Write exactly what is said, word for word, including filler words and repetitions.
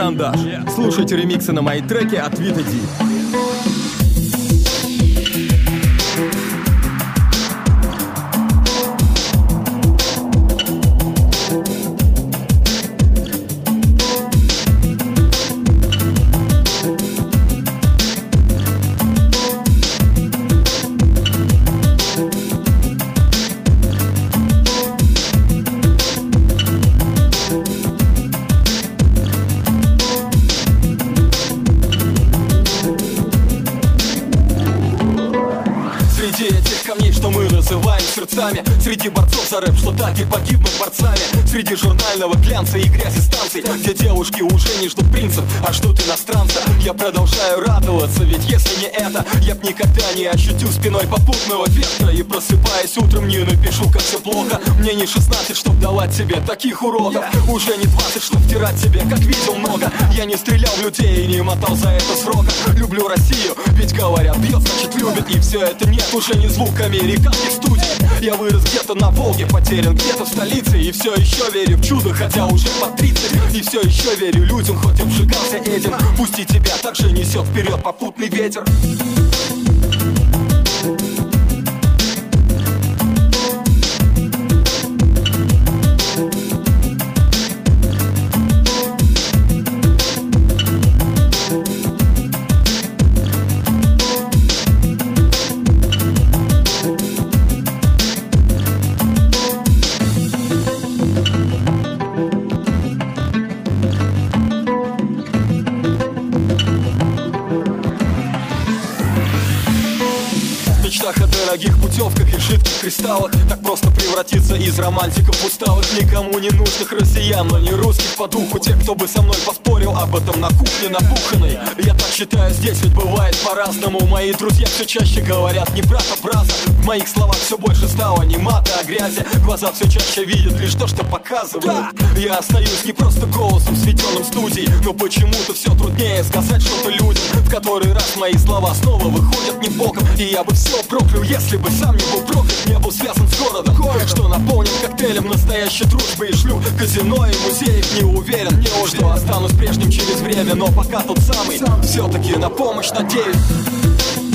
Карандаш. Слушайте ремиксы на мои треки от Вита Ди. Сердцами, среди борцов за рэп, что так и погибнут борцами. Среди журнального глянца и грязи станций, где девушки уже не ждут принцев, а ждут иностранца. Я продолжаю радоваться, ведь если не это, я б никогда не ощутил спиной попутного ветра. И просыпаясь утром, не напишу, как все плохо. Мне не шестнадцать, чтоб давать тебе таких уродов. Уже не двадцать, чтоб втирать тебе, как видел много. Я не стрелял в людей и не мотал за это срока. Люблю Россию, ведь говорят, бьет, значит любит. И все это нет, уже не звук американских студий. Я вырос где-то на Волге, потерян где-то в столице. И все еще верю в чудо, хотя уже под тридцать. И все еще верю людям, хоть и вжигался этим. Пусть и тебя также несет вперед попутный ветер. О дорогих путевках и жидких кристаллах, так просто превратиться из романтиков усталых, никому не нужных россиян, но не русских по духу. Те, кто бы со мной поспорил об этом на кухне набуханной. Я так считаю, здесь ведь бывает по-разному. Мои друзья все чаще говорят не брат, а браза. В моих словах все больше стало не мата, а грязи. Глаза все чаще видят лишь то, что показывают. Да! Я остаюсь не просто голосом, светенным студией, но почему-то все труднее сказать что-то людям. В который раз мои слова снова выходят не боком. И я бы все проклял, если бы сам не был проклят, не был связан с городом, что наполнен коктейлем настоящей дружбы. И шлю казино и музеев, не уверен, не уж что останусь прежним через время. Но пока тот самый, все-таки на помощь надеюсь.